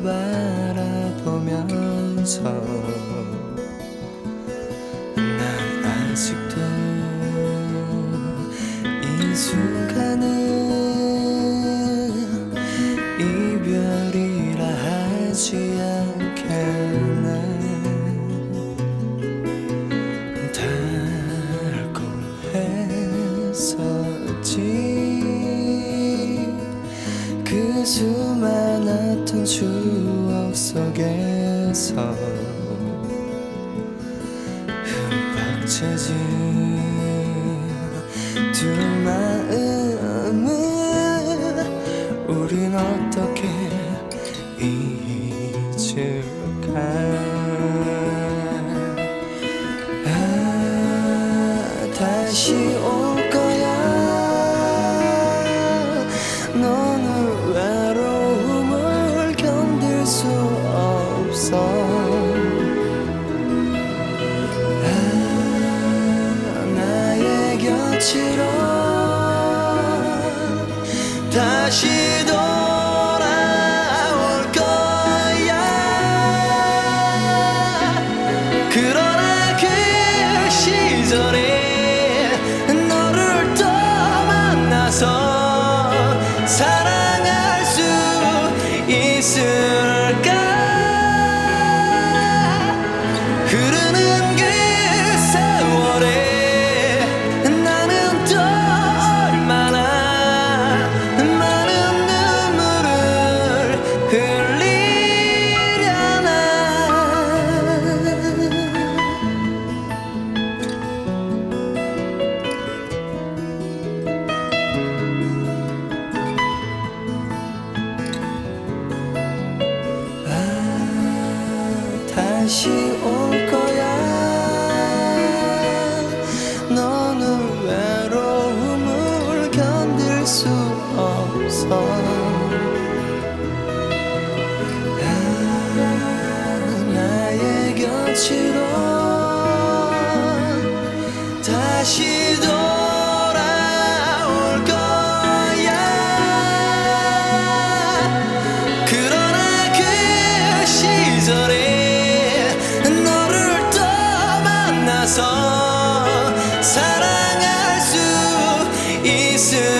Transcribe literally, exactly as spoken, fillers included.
바라보면서 난 아직도 이 순간을 이별이라 하지 않겠네. 달콤했었지 그 수많았던 추억 속에서 흠뻑 젖은 두 마음을 우린 어떻게 잊을까. 아, 다시 올 거야. 너는 외로움을 견딜 수 없어. 아, 나의 곁으로 다시 돌아올 거야. 그러나 그 시절에 너를 또 만나서 사랑할 수 있을까. 흐르는 그 세월에 나는 또 얼마나 많은 눈물을 흘리려나. 아, 다시 올 거야. 너는 외로움을 견딜 수 없어. 아, 나의 곁으로 다시 돌아올 거야. 그러나 그 시절에 너를 또 만나서 사랑할 수 있을